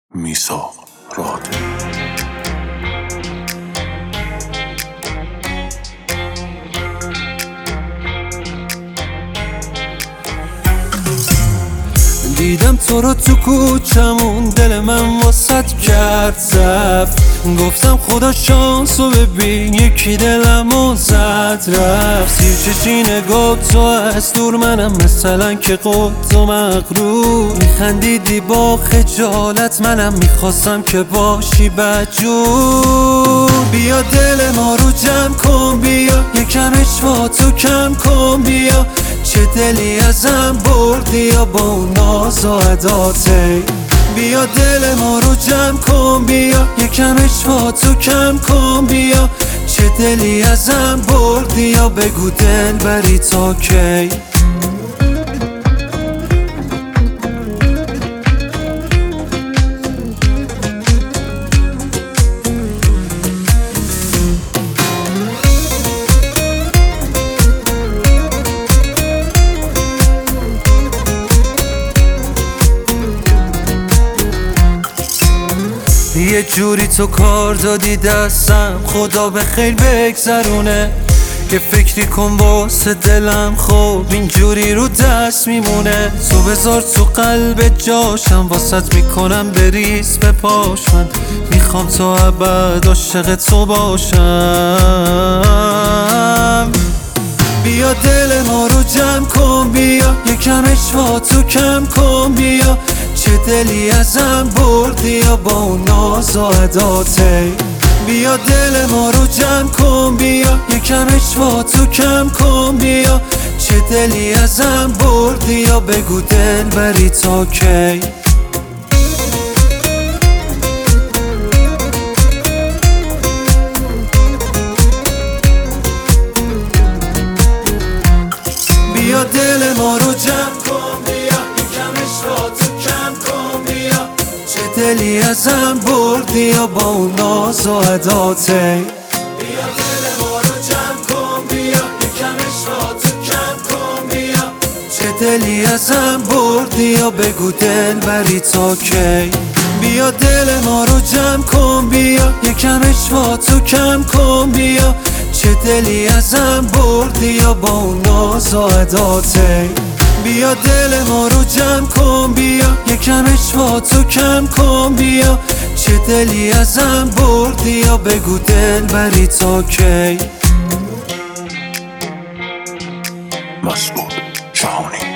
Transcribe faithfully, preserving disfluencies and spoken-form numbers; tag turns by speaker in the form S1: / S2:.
S1: میثاق راد
S2: دیدم تو رو تو کوچمون، دل من واسط کرد زفت. گفتم خدا شانسو ببین، یکی دلمو زد رفت. سیر چشی نگاه تو از دور، منم مثلا که قد و مغرور. میخندیدی با خجالت، منم میخواستم که باشی بدجور. بیا دل ما رو جمع کن، بیا یکم اشوا تو کم کن. بیا چه دلی ازم بردی یا با اون ناز و عداته. بیا دل ما رو جمع کن، بیا یکم اشوا تو کم کن. بیا چه دلی ازم بردی یا بگو دل بری تا کی. یه جوری تو کار دادی دستم، خدا به خیر بگذرونه. یه فکری کن واسه دلم، خب اینجوری رو دست میمونه. تو بذار تو قلب جاشم، واسط میکنم بریز به پاش. من میخوام تا ابد عاشق تو باشم. بیا دل ما رو جمع کن، بیا یکم اشوا تو کم کن. بیا چه دلی ازم بردی یا با اون ناز و عداته. بیا دل ما رو جمع کن، بیا یکم اشوا تو کم کن. بیا چه دلی ازم بردی یا بگو دل بری تا کی. بیا دل ما رو جمع کن، بیا یکم اشوا تو کم کن. بیا چه دلی ازم بردی یا با اون ناز و عداته. بیا دل ما رو جمع کن، بیا یکم اشوا تو کم کن. بیا چه دلی ازم بردی یا بگو دل بری تا کی. بیا دل ما رو جمع کن، بیا یکم اشوا تو کم کن. بیا چه دلی ازم بردی یا با اون ناز و عداته. بیا دل ما رو جمع کن، بیا یکم اشوا تو کم کن. بیا چه دلی ازم بردی یا بگو دل بری تا کی.
S1: مسعود جهانی.